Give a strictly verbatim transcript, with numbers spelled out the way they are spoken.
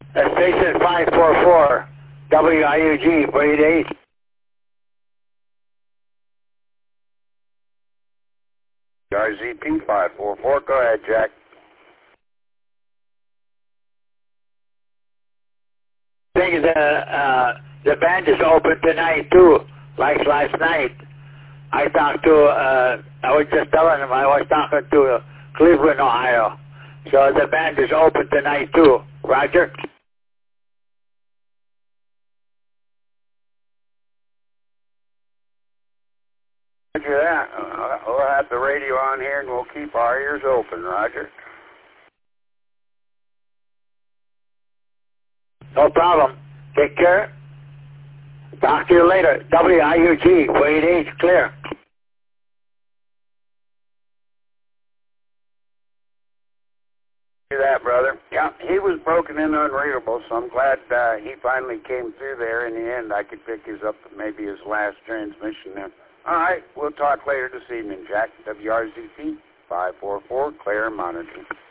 Uh, station five four four, W I U G, eight eight. R Z P five four four, go ahead, Jack. I think the, uh, the band is open tonight too, like last night. I talked to, uh, I was just telling him I was talking to uh, Cleveland, Ohio. So the band is open tonight too. Roger? Roger that. Uh, we'll have the radio on here and we'll keep our ears open, Roger. No problem. Take care. Talk to you later. W I U G, eight eight, clear. Do that, brother. Yeah, he was broken and unreadable, so I'm glad uh, he finally came through there. In the end, I could pick his up maybe his last transmission there. All right, we'll talk later this evening, Jack. W R Z P five four four, clear monitoring.